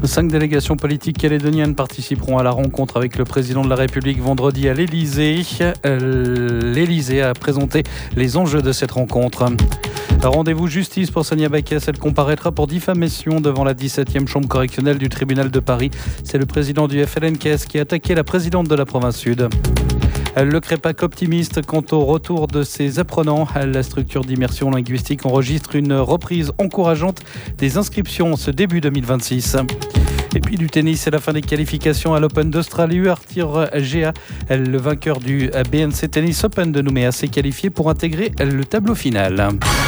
5 délégations politiques calédoniennes participeront à la rencontre avec le président de la République vendredi à l'Élysée. L'Élysée a présenté les enjeux de cette rencontre. Rendez-vous justice pour Sonia Backès. Elle comparaîtra pour diffamation devant la 17e chambre correctionnelle du tribunal de Paris. C'est le président du FLNKS qui a attaqué la présidente de la province sud. Le CREPAC optimiste quant au retour de ses apprenants. La structure d'immersion linguistique enregistre une reprise encourageante des inscriptions ce début 2026. Et puis du tennis, c'est la fin des qualifications à l'Open d'Australie. Arthur Gea, le vainqueur du BNC Tennis Open de Nouméa, s'est qualifié pour intégrer le tableau final.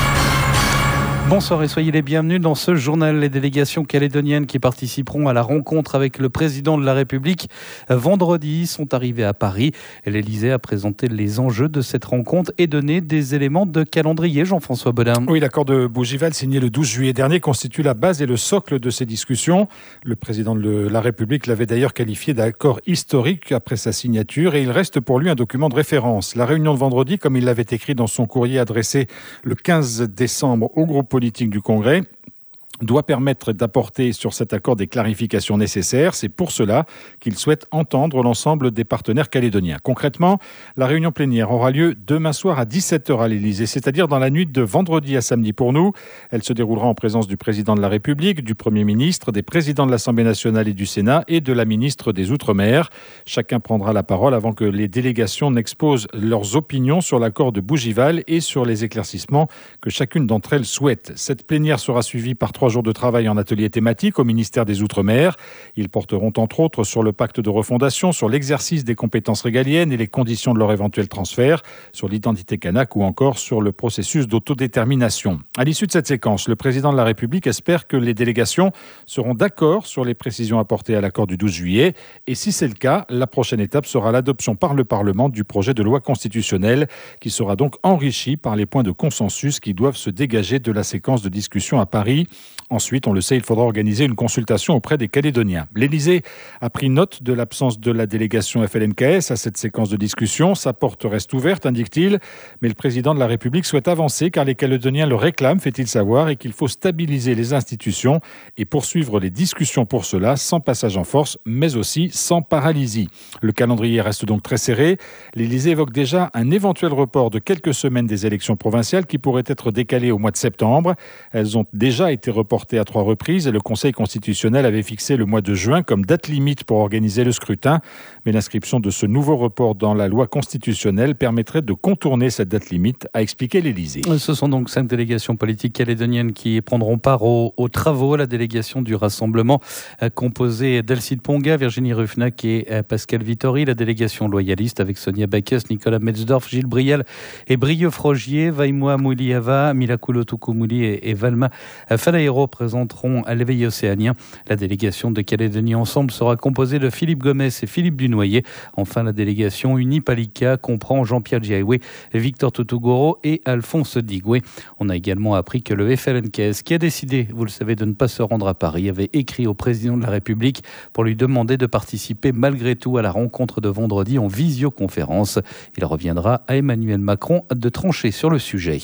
Bonsoir et soyez les bienvenus dans ce journal. Les délégations calédoniennes qui participeront à la rencontre avec le président de la République vendredi sont arrivées à Paris. L'Élysée a présenté les enjeux de cette rencontre et donné des éléments de calendrier. Jean-François Bodin. Oui, l'accord de Bougival signé le 12 juillet dernier constitue la base et le socle de ces discussions. Le président de la République l'avait d'ailleurs qualifié d'accord historique après sa signature et il reste pour lui un document de référence. La réunion de vendredi, comme il l'avait écrit dans son courrier adressé le 15 décembre au groupe politique du Congrès, doit permettre d'apporter sur cet accord des clarifications nécessaires. C'est pour cela qu'il souhaite entendre l'ensemble des partenaires calédoniens. Concrètement, la réunion plénière aura lieu demain soir à 17h à l'Élysée, c'est-à-dire dans la nuit de vendredi à samedi pour nous. Elle se déroulera en présence du président de la République, du Premier ministre, des présidents de l'Assemblée nationale et du Sénat et de la ministre des Outre-mer. Chacun prendra la parole avant que les délégations n'exposent leurs opinions sur l'accord de Bougival et sur les éclaircissements que chacune d'entre elles souhaite. Cette plénière sera suivie par 3 jours de travail en atelier thématique au ministère des Outre-mer. Ils porteront entre autres sur le pacte de refondation, sur l'exercice des compétences régaliennes et les conditions de leur éventuel transfert, sur l'identité kanak ou encore sur le processus d'autodétermination. À l'issue de cette séquence, le président de la République espère que les délégations seront d'accord sur les précisions apportées à l'accord du 12 juillet. Et si c'est le cas, la prochaine étape sera l'adoption par le Parlement du projet de loi constitutionnelle qui sera donc enrichi par les points de consensus qui doivent se dégager de la séquence de discussion à Paris. Ensuite, on le sait, il faudra organiser une consultation auprès des Calédoniens. L'Élysée a pris note de l'absence de la délégation FLNKS à cette séquence de discussion. Sa porte reste ouverte, indique-t-il, mais le président de la République souhaite avancer car les Calédoniens le réclament, fait-il savoir, et qu'il faut stabiliser les institutions et poursuivre les discussions pour cela, sans passage en force, mais aussi sans paralysie. Le calendrier reste donc très serré. L'Élysée évoque déjà un éventuel report de quelques semaines des élections provinciales qui pourraient être décalées au mois de septembre. Elles ont déjà été reportées à 3 reprises et le Conseil constitutionnel avait fixé le mois de juin comme date limite pour organiser le scrutin. Mais l'inscription de ce nouveau report dans la loi constitutionnelle permettrait de contourner cette date limite, a expliqué l'Élysée. Ce sont donc 5 délégations politiques calédoniennes qui prendront part aux travaux. La délégation du Rassemblement composée d'Alcide Ponga, Virginie Ruffnac et Pascal Vittori. La délégation loyaliste avec Sonia Backès, Nicolas Metzdorf, Gilles Briel et Brieux Frogier, Vaimoua Mouliava, Milakulo Tukumuli et Valma Falaero présenteront à l'éveil océanien. La délégation de Calédonie Ensemble sera composée de Philippe Gomes et Philippe Dunoyer. Enfin, la délégation Unipalika comprend Jean-Pierre Djiaoué, Victor Toutogoro et Alphonse Digoué. On a également appris que le FLNKS, qui a décidé, vous le savez, de ne pas se rendre à Paris, avait écrit au président de la République pour lui demander de participer malgré tout à la rencontre de vendredi en visioconférence. Il reviendra à Emmanuel Macron de trancher sur le sujet.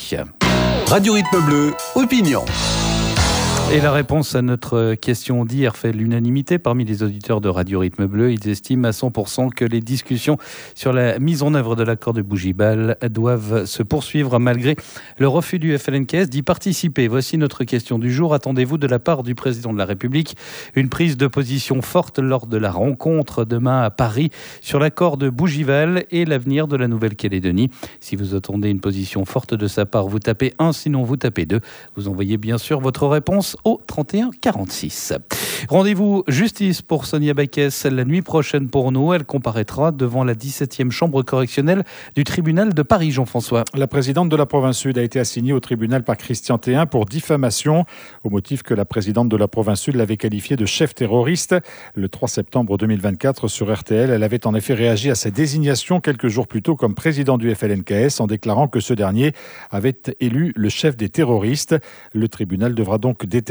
Radio Rythme Bleu, opinion. Et la réponse à notre question d'hier fait l'unanimité parmi les auditeurs de Radio Rythme Bleu. Ils estiment à 100% que les discussions sur la mise en œuvre de l'accord de Bougival doivent se poursuivre malgré le refus du FLNKS d'y participer. Voici notre question du jour. Attendez-vous de la part du président de la République une prise de position forte lors de la rencontre demain à Paris sur l'accord de Bougival et l'avenir de la Nouvelle-Calédonie? Si vous attendez une position forte de sa part, vous tapez 1, sinon vous tapez 2. Vous envoyez bien sûr votre réponse au 31 46. Rendez-vous justice pour Sonia Backès la nuit prochaine pour nous. Elle comparaîtra devant la 17e chambre correctionnelle du tribunal de Paris, Jean-François. La présidente de la province sud a été assignée au tribunal par Christian Théin pour diffamation, au motif que la présidente de la province sud l'avait qualifiée de chef terroriste. Le 3 septembre 2024 sur RTL, elle avait en effet réagi à sa désignation quelques jours plus tôt comme président du FLNKS en déclarant que ce dernier avait élu le chef des terroristes. Le tribunal devra donc déterminer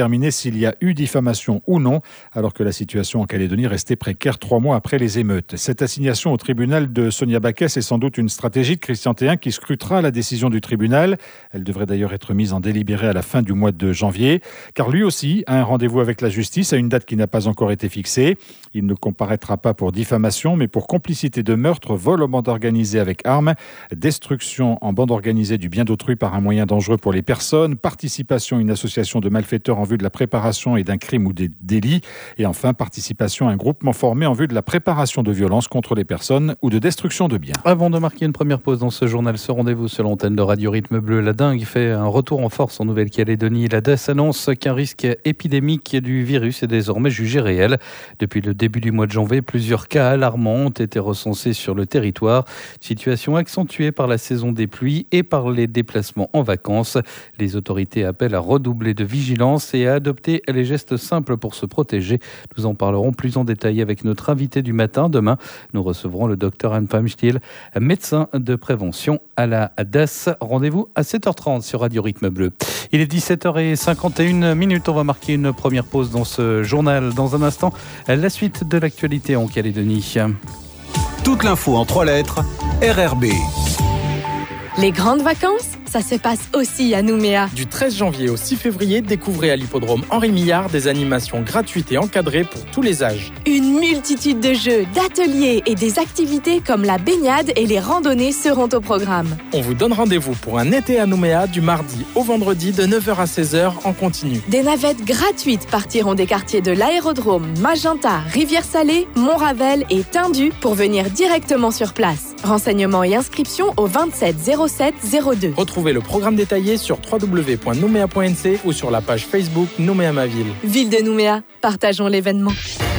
déterminer s'il y a eu diffamation ou non, alors que la situation en Calédonie restait précaire 3 mois après les émeutes. Cette assignation au tribunal de Sonia Backès est sans doute une stratégie de Christian Théin qui scrutera la décision du tribunal. Elle devrait d'ailleurs être mise en délibéré à la fin du mois de janvier, car lui aussi a un rendez-vous avec la justice à une date qui n'a pas encore été fixée. Il ne comparaîtra pas pour diffamation, mais pour complicité de meurtre, vol en bande organisée avec armes, destruction en bande organisée du bien d'autrui par un moyen dangereux pour les personnes, participation à une association de malfaiteurs en vue de la préparation et d'un crime ou des délits, et enfin participation à un groupement formé en vue de la préparation de violences contre les personnes ou de destruction de biens. Avant de marquer une première pause dans ce journal, ce rendez-vous sur l'antenne de Radio Rythme Bleu, la dengue fait un retour en force en Nouvelle-Calédonie. La DAS annonce qu'un risque épidémique du virus est désormais jugé réel. Depuis le début du mois de janvier, plusieurs cas alarmants ont été recensés sur le territoire. Situation accentuée par la saison des pluies et par les déplacements en vacances. Les autorités appellent à redoubler de vigilance et à adopter les gestes simples pour se protéger. Nous en parlerons plus en détail avec notre invité du matin. Demain, nous recevrons le docteur Anne Pamstiel, médecin de prévention à la DAS. Rendez-vous à 7h30 sur Radio Rythme Bleu. Il est 17h51. On va marquer une première pause dans ce journal. Dans un instant, la suite de l'actualité en Calédonie. Toute l'info en 3 lettres, RRB. Les grandes vacances, ça se passe aussi à Nouméa. Du 13 janvier au 6 février, découvrez à l'hippodrome Henri Millard des animations gratuites et encadrées pour tous les âges. Une multitude de jeux, d'ateliers et des activités comme la baignade et les randonnées seront au programme. On vous donne rendez-vous pour un été à Nouméa du mardi au vendredi de 9h à 16h en continu. Des navettes gratuites partiront des quartiers de l'Aérodrome, Magenta, Rivière-Salée, Montravel et Tindu pour venir directement sur place. Renseignements et inscriptions au 27 07 02. Retrouvez le programme détaillé sur www.nouméa.nc ou sur la page Facebook Nouméa ma ville. Ville de Nouméa, partageons l'événement.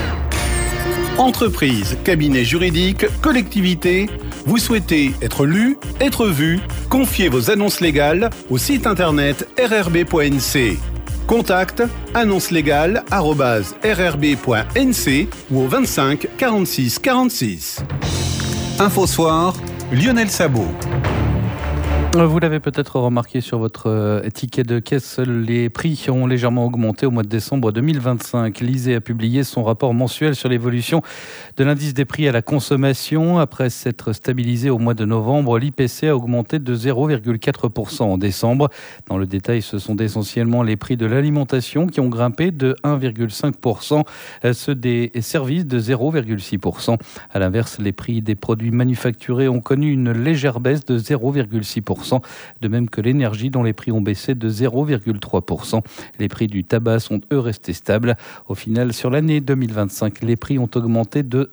Entreprise, cabinet juridique, collectivité, vous souhaitez être lu, être vu, confiez vos annonces légales au site internet rrb.nc. Contact annoncelegale@rrb.nc ou au 25 46 46. Info Soir, Lionel Sabot. Vous l'avez peut-être remarqué sur votre ticket de caisse, les prix ont légèrement augmenté au mois de décembre 2025. L'ISEE a publié son rapport mensuel sur l'évolution de l'indice des prix à la consommation. Après s'être stabilisé au mois de novembre, l'IPC a augmenté de 0,4% en décembre. Dans le détail, ce sont essentiellement les prix de l'alimentation qui ont grimpé de 1,5%, ceux des services de 0,6%. À l'inverse, les prix des produits manufacturés ont connu une légère baisse de 0,6%. De même que l'énergie dont les prix ont baissé de 0,3%. Les prix du tabac sont eux restés stables. Au final, sur l'année 2025, les prix ont augmenté de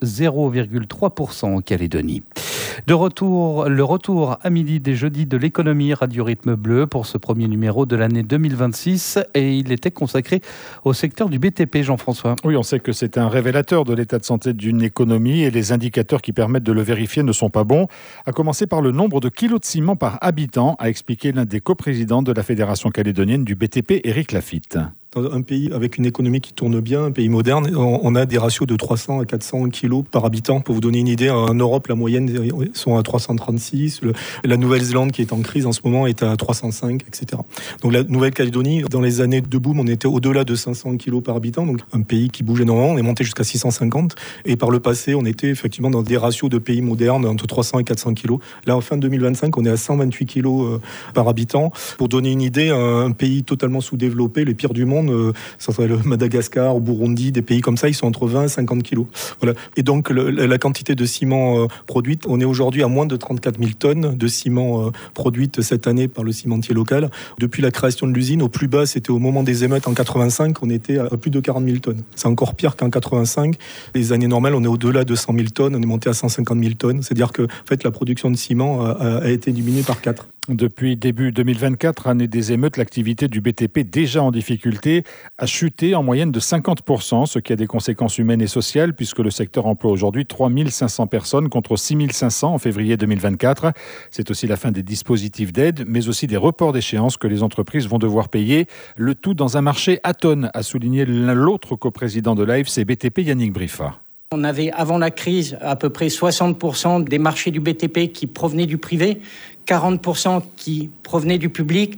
0,3% en Calédonie. Le retour à midi des jeudis de l'économie Radio Rythme Bleu pour ce premier numéro de l'année 2026 et il était consacré au secteur du BTP, Jean-François. Oui, on sait que c'est un révélateur de l'état de santé d'une économie et les indicateurs qui permettent de le vérifier ne sont pas bons. À commencer par le nombre de kilos de ciment par habitant, a expliqué l'un des coprésidents de la Fédération calédonienne du BTP, Éric Lafitte. Dans un pays avec une économie qui tourne bien, un pays moderne, on a des ratios de 300 à 400 kilos par habitant. Pour vous donner une idée, en Europe, la moyenne sont à 336. La Nouvelle-Zélande, qui est en crise en ce moment, est à 305, etc. Donc la Nouvelle-Calédonie, dans les années de boom, on était au-delà de 500 kilos par habitant. Donc un pays qui bouge énormément. On est monté jusqu'à 650. Et par le passé, on était effectivement dans des ratios de pays modernes entre 300 et 400 kilos. Là, en fin 2025, on est à 128 kilos par habitant. Pour donner une idée, un pays totalement sous-développé, les pires du monde, ça serait le Madagascar, au Burundi, des pays comme ça, ils sont entre 20 et 50 kilos. Voilà. Et donc, la quantité de ciment produite, on est aujourd'hui à moins de 34 000 tonnes de ciment produite cette année par le cimentier local. Depuis la création de l'usine, au plus bas, c'était au moment des émeutes en 85, on était à plus de 40 000 tonnes. C'est encore pire qu'en 85. Les années normales, on est au-delà de 100 000 tonnes, on est monté à 150 000 tonnes. C'est-à-dire que, en fait, la production de ciment a été diminuée par 4. Depuis début 2024, année des émeutes, l'activité du BTP, déjà en difficulté, a chuté en moyenne de 50%, ce qui a des conséquences humaines et sociales, puisque le secteur emploie aujourd'hui 3 500 personnes contre 6 500 en février 2024. C'est aussi la fin des dispositifs d'aide, mais aussi des reports d'échéances que les entreprises vont devoir payer. Le tout dans un marché atone, a souligné l'autre coprésident de l'AFC BTP, Yannick Briffa. On avait, avant la crise, à peu près 60% des marchés du BTP qui provenaient du privé, 40% qui provenaient du public.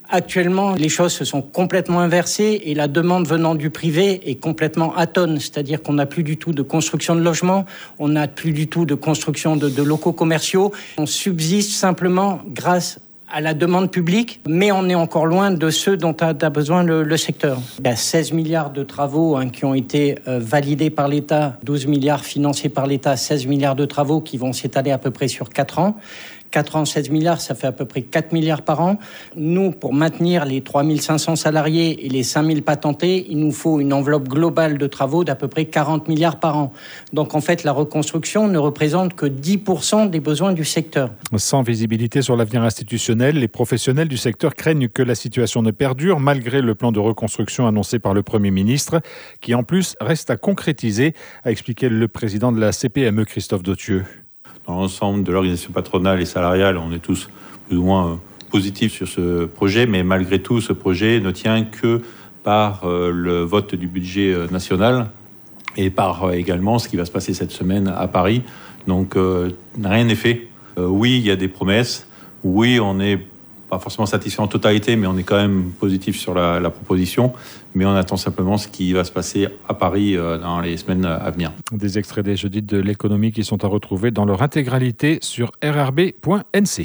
Actuellement, les choses se sont complètement inversées et la demande venant du privé est complètement atone. C'est-à-dire qu'on n'a plus du tout de construction de logements, on n'a plus du tout de construction de locaux commerciaux. On subsiste simplement grâce à la demande publique, mais on est encore loin de ceux dont a besoin le secteur. Il y a 16 milliards de travaux qui ont été validés par l'État, 12 milliards financés par l'État, 16 milliards de travaux qui vont s'étaler à peu près sur 4 ans. 4 ans, 16 milliards, ça fait à peu près 4 milliards par an. Nous, pour maintenir les 3500 salariés et les 5000 patentés, il nous faut une enveloppe globale de travaux d'à peu près 40 milliards par an. Donc en fait, la reconstruction ne représente que 10% des besoins du secteur. Sans visibilité sur l'avenir institutionnel, les professionnels du secteur craignent que la situation ne perdure malgré le plan de reconstruction annoncé par le Premier ministre, qui en plus reste à concrétiser, a expliqué le président de la CPME, Christophe Dautieux. Dans l'ensemble de l'organisation patronale et salariale, on est tous plus ou moins positifs sur ce projet, mais malgré tout, ce projet ne tient que par le vote du budget national et par également ce qui va se passer cette semaine à Paris. Donc, rien n'est fait. Oui, il y a des promesses. Oui, on n'est pas forcément satisfait en totalité, mais on est quand même positif sur la proposition. Mais on attend simplement ce qui va se passer à Paris dans les semaines à venir. Des extraits des jeudis de l'économie qui sont à retrouver dans leur intégralité sur rrb.nc.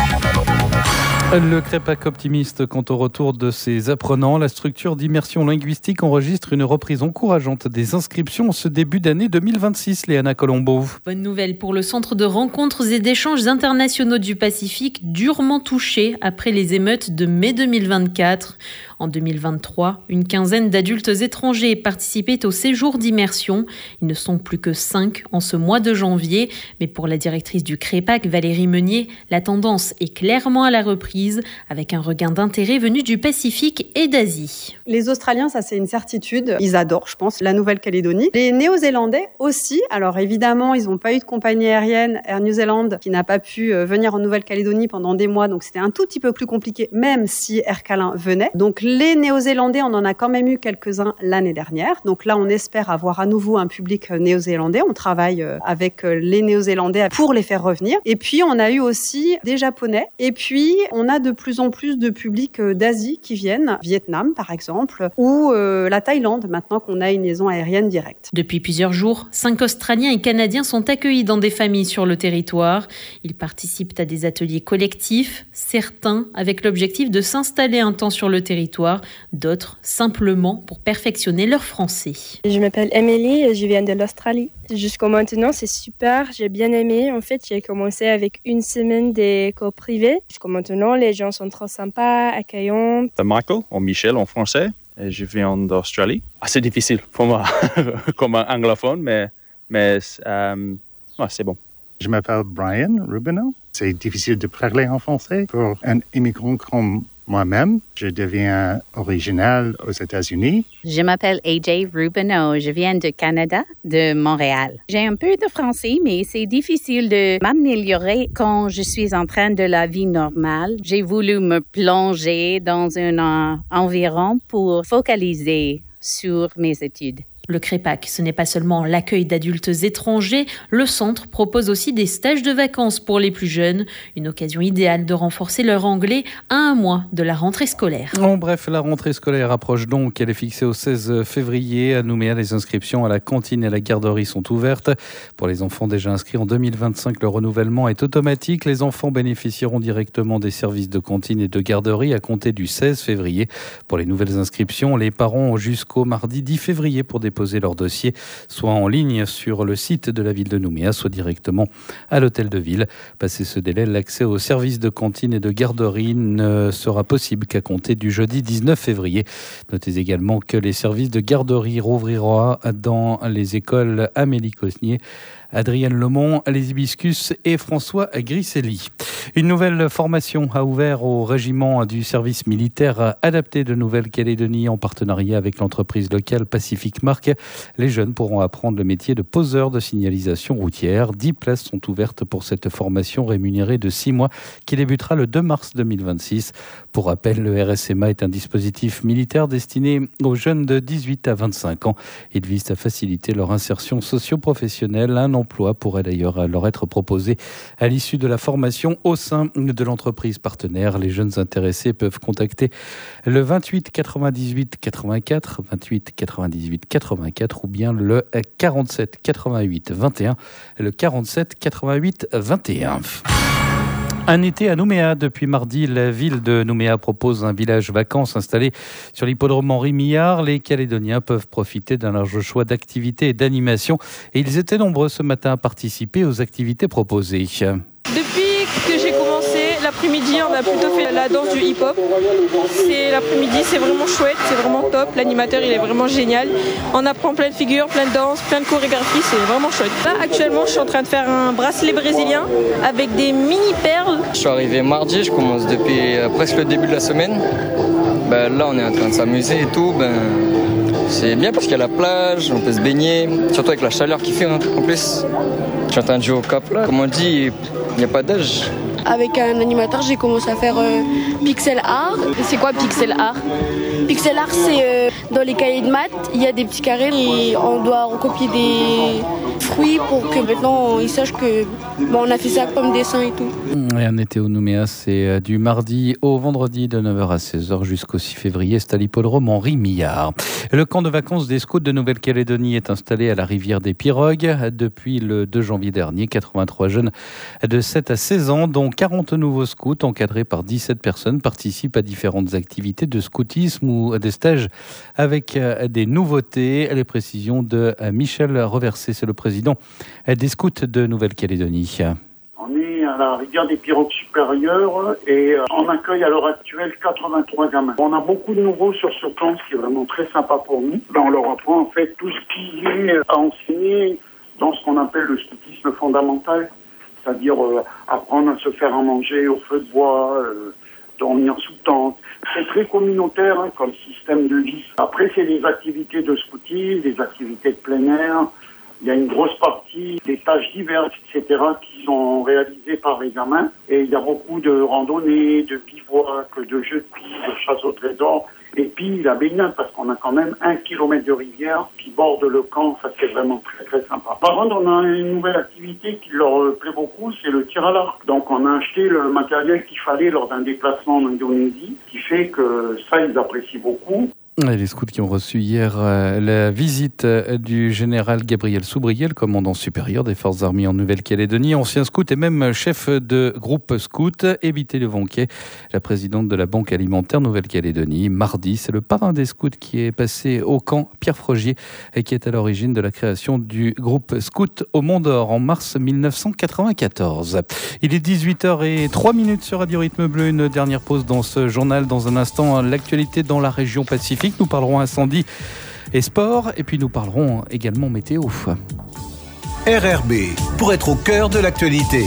Le Crépac optimiste quant au retour de ses apprenants. La structure d'immersion linguistique enregistre une reprise encourageante des inscriptions en ce début d'année 2026, Léana Colombo. Bonne nouvelle pour le centre de rencontres et d'échanges internationaux du Pacifique, durement touché après les émeutes de mai 2024. En 2023, une quinzaine d'adultes étrangers participaient au séjour d'immersion. Ils ne sont plus que 5 en ce mois de janvier. Mais pour la directrice du Crépac, Valérie Meunier, la tendance est clairement à la reprise, avec un regain d'intérêt venu du Pacifique et d'Asie. Les Australiens, ça c'est une certitude. Ils adorent, je pense, la Nouvelle-Calédonie. Les Néo-Zélandais aussi. Alors évidemment, ils n'ont pas eu de compagnie aérienne, Air New Zealand, qui n'a pas pu venir en Nouvelle-Calédonie pendant des mois. Donc c'était un tout petit peu plus compliqué, même si Air Calin venait. Donc les Néo-Zélandais, on en a quand même eu quelques-uns l'année dernière. Donc là, on espère avoir à nouveau un public néo-zélandais. On travaille avec les Néo-Zélandais pour les faire revenir. Et puis, on a eu aussi des Japonais. Et puis, on a de plus en plus de publics d'Asie qui viennent, Vietnam par exemple, ou la Thaïlande, maintenant qu'on a une liaison aérienne directe. Depuis plusieurs jours, 5 Australiens et Canadiens sont accueillis dans des familles sur le territoire. Ils participent à des ateliers collectifs, certains avec l'objectif de s'installer un temps sur le territoire, d'autres simplement pour perfectionner leur français. Je m'appelle Emily et je viens de l'Australie. Jusqu'à maintenant, c'est super, j'ai bien aimé. En fait, j'ai commencé avec une semaine d'école privée. Jusqu'à maintenant, les gens sont trop sympas, accueillants. C'est Michael, ou Michel en français, et je viens d'Australie. C'est difficile pour moi, comme un anglophone, mais c'est bon. Je m'appelle Brian Rubino. C'est difficile de parler en français pour un immigrant comme moi-même. Je deviens original aux États-Unis. Je m'appelle AJ Rubino. Je viens du Canada, de Montréal. J'ai un peu de français, mais c'est difficile de m'améliorer quand je suis en train de la vie normale. J'ai voulu me plonger dans un environnement pour focaliser sur mes études. Le Crépac, ce n'est pas seulement l'accueil d'adultes étrangers, le centre propose aussi des stages de vacances pour les plus jeunes, une occasion idéale de renforcer leur anglais à un mois de la rentrée scolaire. En bref, la rentrée scolaire approche donc, elle est fixée au 16 février. À Nouméa, les inscriptions à la cantine et à la garderie sont ouvertes. Pour les enfants déjà inscrits en 2025, le renouvellement est automatique. Les enfants bénéficieront directement des services de cantine et de garderie à compter du 16 février. Pour les nouvelles inscriptions, les parents ont jusqu'au mardi 10 février pour déposer leur dossier, soit en ligne sur le site de la ville de Nouméa, soit directement à l'hôtel de ville. Passé ce délai, l'accès aux services de cantine et de garderie ne sera possible qu'à compter du jeudi 19 février. Notez également que les services de garderie rouvriront dans les écoles Amélie Cosnier, Adrienne Lemont, les Hibiscus et François Grisselli. Une nouvelle formation a ouvert au régiment du service militaire adapté de Nouvelle-Calédonie en partenariat avec l'entreprise locale Pacific Mark Pacifique. Les jeunes pourront apprendre le métier de poseur de signalisation routière. 10 places sont ouvertes pour cette formation rémunérée de 6 mois qui débutera le 2 mars 2026. Pour rappel, le RSMA est un dispositif militaire destiné aux jeunes de 18 à 25 ans. Il vise à faciliter leur insertion socio-professionnelle. Un emploi pourrait d'ailleurs leur être proposé à l'issue de la formation au sein de l'entreprise partenaire. Les jeunes intéressés peuvent contacter le 28 98 84, 28 98 84 ou bien le 47 88 21, le 47 88 21. Un été à Nouméa. Depuis mardi, la ville de Nouméa propose un village vacances installé sur l'hippodrome Henri Millard. Les Calédoniens peuvent profiter d'un large choix d'activités et d'animations. Et ils étaient nombreux ce matin à participer aux activités proposées. Depuis que j'ai commencé, l'après-midi, on a plutôt fait la danse du hip-hop. L'après-midi, c'est vraiment chouette, c'est vraiment top. L'animateur, il est vraiment génial. On apprend plein de figures, plein de danses, plein de chorégraphies, c'est vraiment chouette. Là, actuellement, je suis en train de faire un bracelet brésilien avec des mini-perles. Je suis arrivé mardi, je commence depuis presque le début de la semaine. Là, on est en train de s'amuser et tout. C'est bien parce qu'il y a la plage, on peut se baigner, surtout avec la chaleur qu'il fait en plus. Je suis en train de jouer au cap là. Comme on dit, il n'y a pas d'âge. Avec un animateur, j'ai commencé à faire pixel art. C'est quoi pixel art? Pixel art, c'est dans les cahiers de maths, il y a des petits carrés et on doit recopier des fruits pour que maintenant ils sachent que on a fait ça comme dessin et tout. Et un été au Nouméa, c'est du mardi au vendredi de 9h à 16h jusqu'au 6 février. C'est à l'hippodrome Henri Millard. Le camp de vacances des scouts de Nouvelle-Calédonie est installé à la rivière des Pirogues. Depuis le 2 janvier dernier, 83 jeunes de 7 à 16 ans, dont 40 nouveaux scouts encadrés par 17 personnes, participent à différentes activités de scoutisme ou des stages avec des nouveautés. Les précisions de Michel Reversé, c'est le président des scouts de Nouvelle-Calédonie. On est à la rivière des Pirogues supérieures et on accueille à l'heure actuelle 83 gamins. On a beaucoup de nouveaux sur ce camp, ce qui est vraiment très sympa pour nous. On leur apprend en fait tout ce qui est à enseigner dans ce qu'on appelle le scoutisme fondamental, c'est-à-dire apprendre à se faire à manger au feu de bois, dormir sous tente. C'est très communautaire comme système de vie. Après, c'est des activités de scoutisme, des activités de plein air. Il y a une grosse partie des tâches diverses, etc., qui sont réalisées par les gamins. Et il y a beaucoup de randonnées, de bivouac, de jeux de billes, de chasse au trésor. Et puis la baignade, parce qu'on a quand même 1 kilomètre de rivière qui borde le camp. Ça, c'est vraiment très, très sympa. Par contre, on a une nouvelle activité qui leur plaît beaucoup, c'est le tir à l'arc. Donc, on a acheté le matériel qu'il fallait lors d'un déplacement en Indonésie, qui fait que ça, ils apprécient beaucoup. Les scouts qui ont reçu hier la visite du général Gabriel Soubriel, commandant supérieur des forces armées en Nouvelle-Calédonie, ancien scout et même chef de groupe scout, et Bité Levonquet, la présidente de la Banque alimentaire Nouvelle-Calédonie. Mardi, c'est le parrain des scouts qui est passé au camp, Pierre Frogier, et qui est à l'origine de la création du groupe scout au Mont d'Or en mars 1994. Il est 18h03 sur Radio Rythme Bleu, une dernière pause dans ce journal. Dans un instant, l'actualité dans la région Pacifique. Nous parlerons incendie et sport, et puis nous parlerons également météo. RRB, pour être au cœur de l'actualité.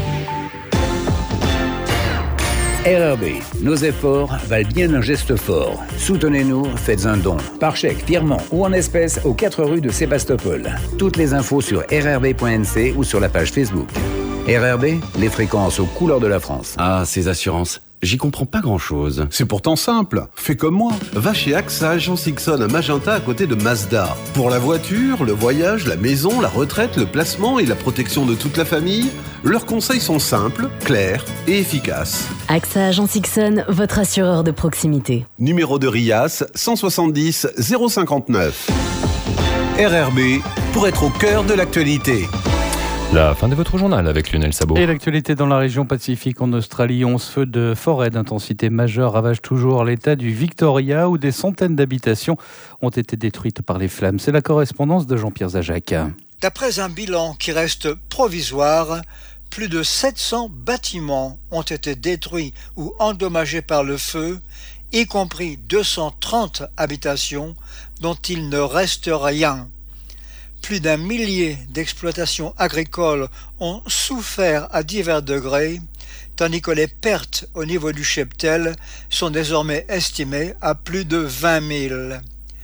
RRB, nos efforts valent bien un geste fort. Soutenez-nous, faites un don. Par chèque, virement ou en espèces aux 4 rues de Sébastopol. Toutes les infos sur rrb.nc ou sur la page Facebook. RRB, les fréquences aux couleurs de la France. Ah, ces assurances. J'y comprends pas grand-chose. C'est pourtant simple. Fais comme moi. Va chez AXA Agence Ixon à Magenta à côté de Mazda. Pour la voiture, le voyage, la maison, la retraite, le placement et la protection de toute la famille, leurs conseils sont simples, clairs et efficaces. AXA Agence Ixon, votre assureur de proximité. Numéro de RIAS 170 059. RRB, pour être au cœur de l'actualité. La fin de votre journal avec Lionel Sabot. Et l'actualité dans la région Pacifique en Australie, 11 feux de forêt d'intensité majeure ravagent toujours l'état du Victoria où des centaines d'habitations ont été détruites par les flammes. C'est la correspondance de Jean-Pierre Zajac. D'après un bilan qui reste provisoire, plus de 700 bâtiments ont été détruits ou endommagés par le feu, y compris 230 habitations dont il ne reste rien. Plus d'1 millier d'exploitations agricoles ont souffert à divers degrés, tandis que les pertes au niveau du cheptel sont désormais estimées à plus de 20 000.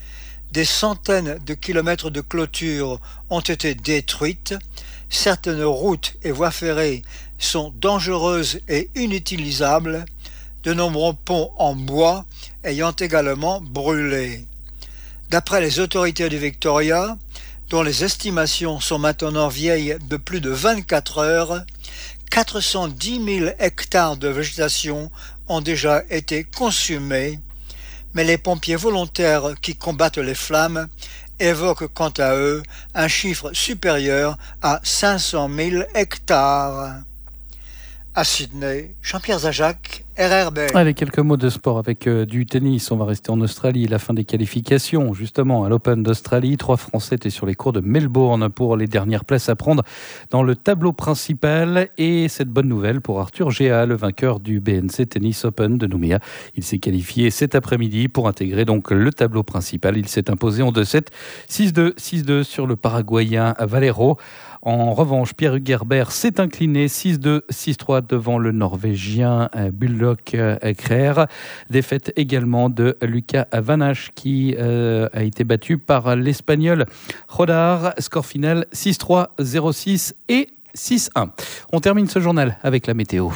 Des centaines de kilomètres de clôtures ont été détruites. Certaines routes et voies ferrées sont dangereuses et inutilisables. De nombreux ponts en bois ayant également brûlé. D'après les autorités du Victoria, dont les estimations sont maintenant vieilles de plus de 24 heures, 410 000 hectares de végétation ont déjà été consumés, mais les pompiers volontaires qui combattent les flammes évoquent quant à eux un chiffre supérieur à 500 000 hectares. À Sydney, Jean-Pierre Zajac, RRB. Allez, quelques mots de sport avec du tennis. On va rester en Australie. La fin des qualifications, justement, à l'Open d'Australie. 3 Français étaient sur les cours de Melbourne pour les dernières places à prendre dans le tableau principal. Et cette bonne nouvelle pour Arthur Géa, le vainqueur du BNC Tennis Open de Nouméa. Il s'est qualifié cet après-midi pour intégrer donc le tableau principal. Il s'est imposé en 2-7, 6-2, 6-2 sur le Paraguayen Valero. En revanche, Pierre-Hugues Herbert s'est incliné 6-2, 6-3 devant le Norvégien Bullock Krer. Défaite également de Lucas Vanache qui a été battu par l'Espagnol Rodar. Score final 6-3, 0-6 et 6-1. On termine ce journal avec la météo.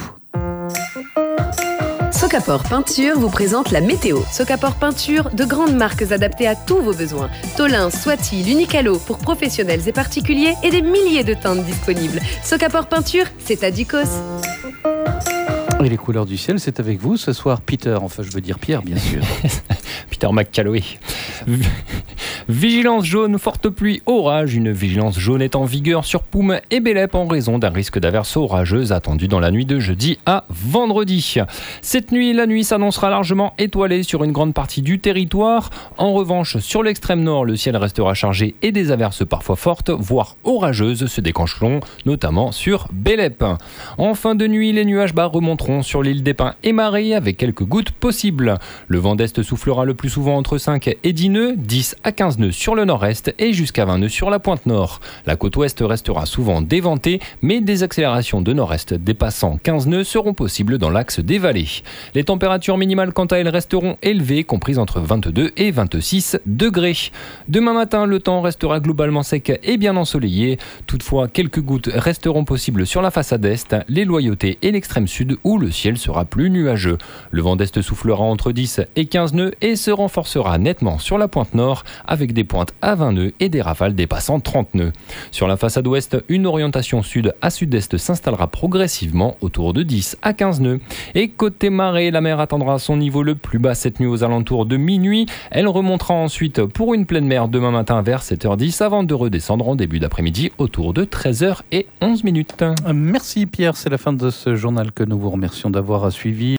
Socapor Peinture vous présente la météo. Socapor Peinture, de grandes marques adaptées à tous vos besoins. Tolin, Swati, l'Unicalo pour professionnels et particuliers et des milliers de teintes disponibles. Socapor Peinture, c'est à Ducos. Et les couleurs du ciel, c'est avec vous ce soir, Peter. Enfin, je veux dire Pierre, bien sûr. Peter McCalloway. Vigilance jaune, forte pluie, orage. Une vigilance jaune est en vigueur sur Poum et Bélep en raison d'un risque d'averse orageuse attendu dans la nuit de jeudi à vendredi. Cette nuit, la nuit s'annoncera largement étoilée sur une grande partie du territoire. En revanche, sur l'extrême nord, le ciel restera chargé et des averses parfois fortes, voire orageuses, se déclencheront, notamment sur Bélep. En fin de nuit, les nuages bas remonteront sur l'île des Pins et Marais avec quelques gouttes possibles. Le vent d'est soufflera le plus souvent entre 5 et 10 nœuds, 10 à 15 nœuds sur le nord-est et jusqu'à 20 nœuds sur la pointe nord. La côte ouest restera souvent déventée, mais des accélérations de nord-est dépassant 15 nœuds seront possibles dans l'axe des vallées. Les températures minimales quant à elles resteront élevées, comprises entre 22 et 26 degrés. Demain matin, le temps restera globalement sec et bien ensoleillé. Toutefois, quelques gouttes resteront possibles sur la façade est, les loyautés et l'extrême sud où le ciel sera plus nuageux. Le vent d'est soufflera entre 10 et 15 nœuds et se renforcera nettement sur la pointe nord avec des pointes à 20 nœuds et des rafales dépassant 30 nœuds. Sur la façade ouest, une orientation sud à sud-est s'installera progressivement autour de 10 à 15 nœuds. Et côté marée, la mer atteindra son niveau le plus bas cette nuit aux alentours de minuit. Elle remontera ensuite pour une pleine mer demain matin vers 7h10 avant de redescendre en début d'après-midi autour de 13h11. Merci Pierre, c'est la fin de ce journal que nous vous remercions d'avoir suivi.